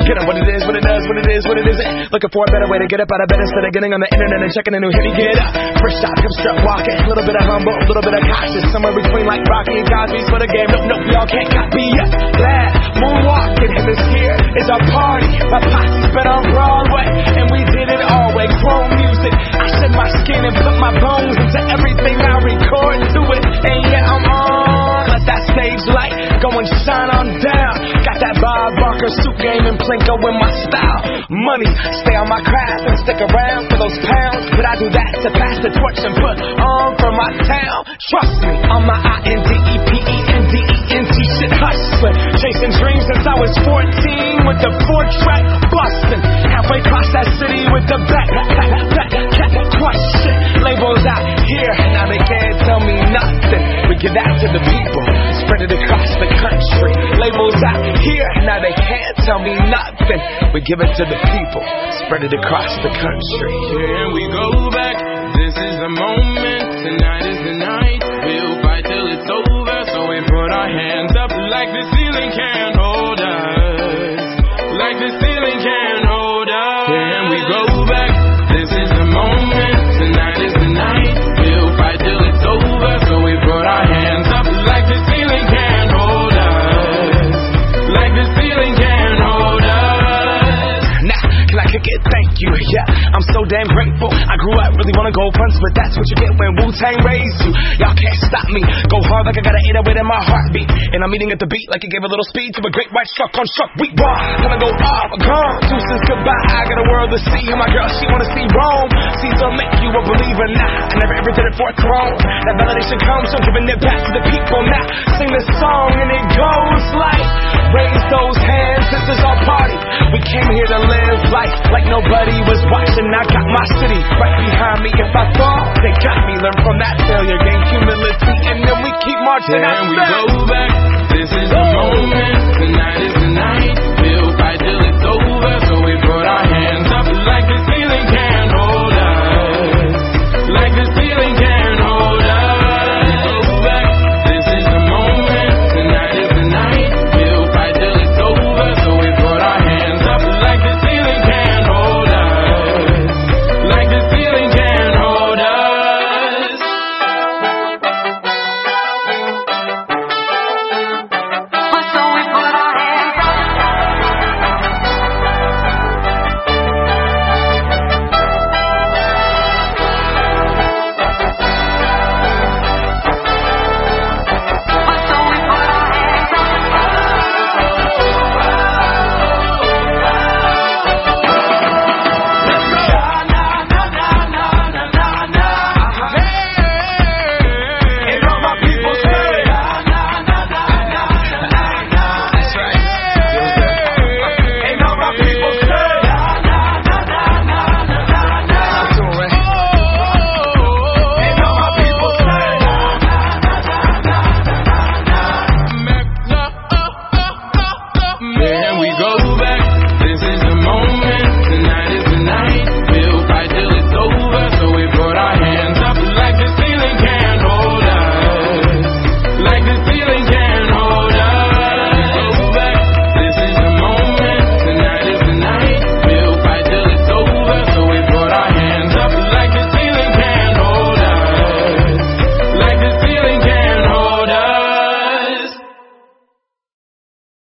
Get on what it is, what it does, what it is, what it isn't. Looking for a better way to get up out of bed instead of getting on the internet and checking a new hit. Me get up, first shot, come strut walking. A little bit of humble, a little bit of cautious. Somewhere between like Rocky and Cosby's for the game. Nope, y'all can't copy us. Glad moonwalking, and this here is our party. My posse's been on Broadway, and we did it all way. Chrome music, I shed my skin and put my bones into everything I record to it. And yeah, I'm on. Let that stage light go and shine on down. Got that Bob Barker suit game and Plinko in my style. Money, stay on my craft and stick around for those pounds. But I do that to pass the torch and put on for my town. Trust me, on my INDEPENDENT shit hustling. Chasing dreams since I was 14 with the 4-track bustin'. Halfway across that city with the back question. Labels out here, now they can't tell me nothing. We give that to the people, spread it across the country. Labels out here, now they can't tell me nothing. We give it to the people, spread it across the country. Here we go back, this is the moment, tonight is the night. We'll fight till it's over, so we put our hands up like the ceiling can't hold us. Like the ceiling can't hold us. Here we go back, this is the moment, tonight is the night. We'll fight till it's over, so we put our hands up like the ceiling can't hold us. Like the ceiling can't hold us. Now, can I kick it? Thank you, yeah, I'm so damn grateful. I grew up really wanna go fronts, but that's what you get when Wu-Tang raised you. Y'all can't stop me, go hard like I got an 808 in my heartbeat. And I'm eating at the beat like it gave a little speed to a great white shark on shark week. Raw, gonna go off, gone, deuces goodbye. I got a world to see, my girl, she wanna see Rome. Caesar make you a believer now. I never ever did it for a throne. That validation comes from giving it back to the people. Now, sing this song and it goes like, raise those hands, this is our party. We came here to live life like nobody was watching. I got my city right behind me. If I fall, they got me. Learn from that failure, gain humility, and then we keep marching. And we go